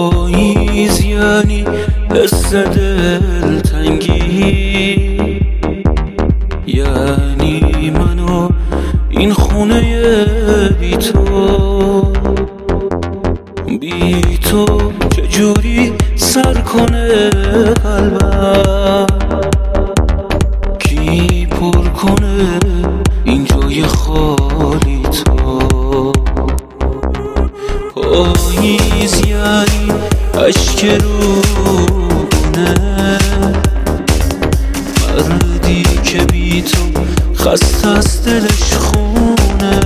پاییز یعنی حس دلتنگی، یعنی منو این خونه بی تو چجوری سر کنه قلبم، کی پر کنه این جای خالی تو. پاییز یعنی اشک رونه، مردی که بی تو خسته از دلش خونه.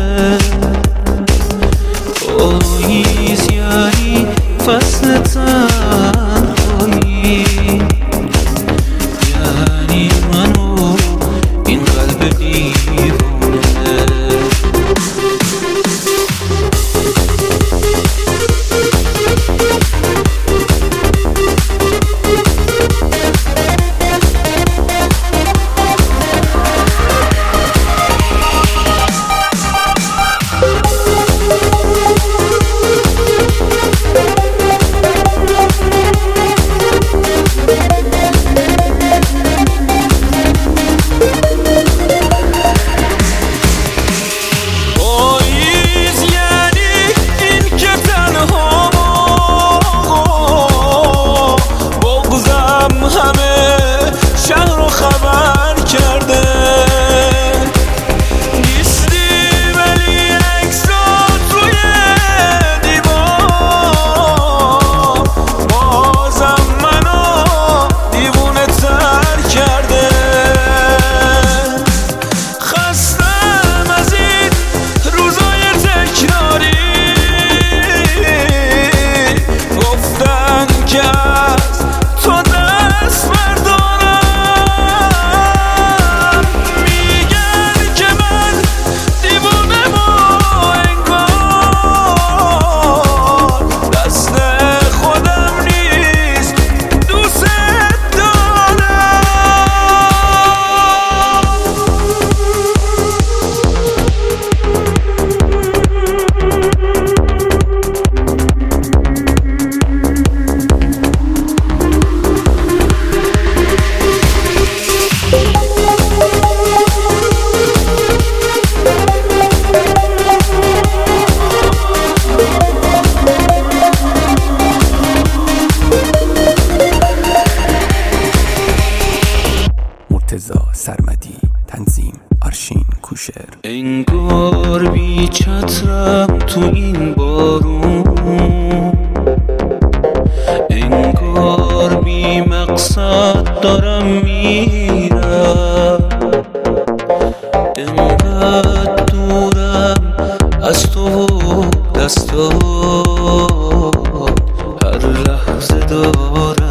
پاییز یعنی فصل تنهایی، یعنی منو این قلب دیوانه. سرمدی، تنظیم آرشین کوشر. انگار بی چترم تو این بارون، انگار بی مقصد دارم میرم، انقدر دورم از تو و دستات، هر لحظه دارم